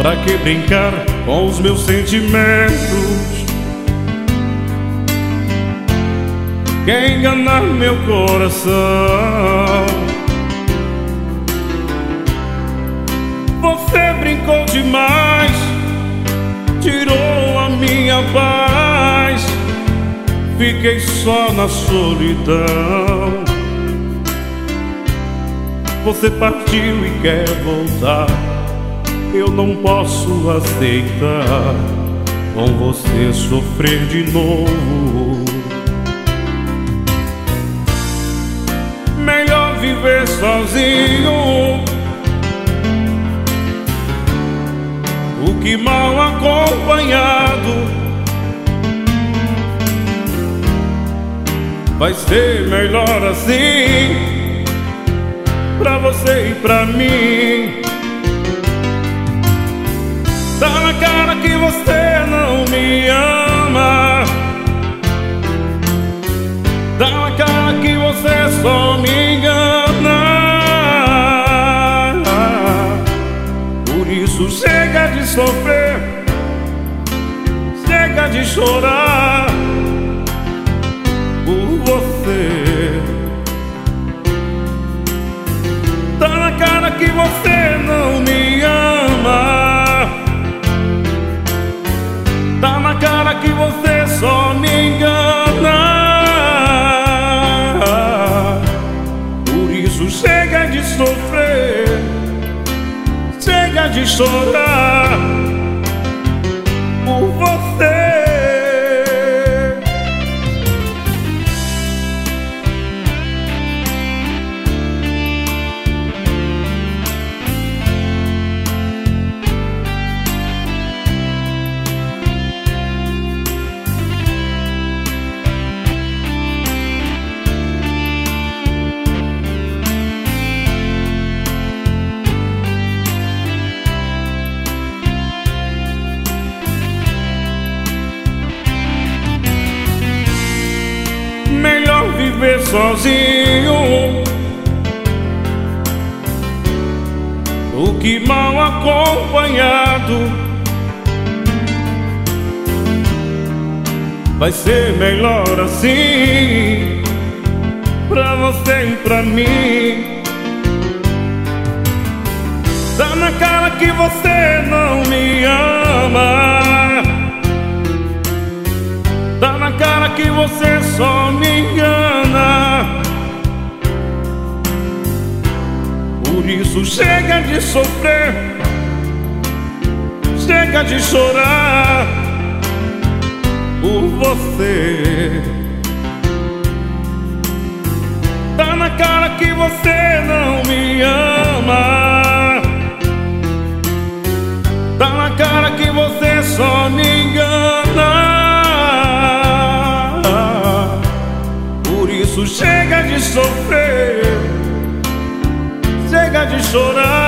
Pra que brincar com os meus sentimentos? Quer enganar meu coração? Você brincou demais, tirou a minha paz. Fiquei só na solidão. Você partiu e quer voltar. Eu não posso aceitar com você sofrer de novo. Melhor viver sozinho do que mal acompanhado. Vai ser melhor assim, pra você e pra mim. Tá na cara que você não me ama. Tá na cara que você só me engana. Por isso chega de sofrer, chega de chorar por você. Tá na cara que você não me ama. Tá na cara que você só me engana. Por isso chega de sofrer, chega de chorar por você. Melhor viver sozinho do que mal acompanhado. Vai ser melhor assim, pra você e pra mim. Tá na cara que você não me ama. Tá na cara que você só me engana. Por isso chega de sofrer, chega de chorar por você. Tá na cara que você não me ama. Tá na cara que você só me engana. Chega de sofrer, chega de chorar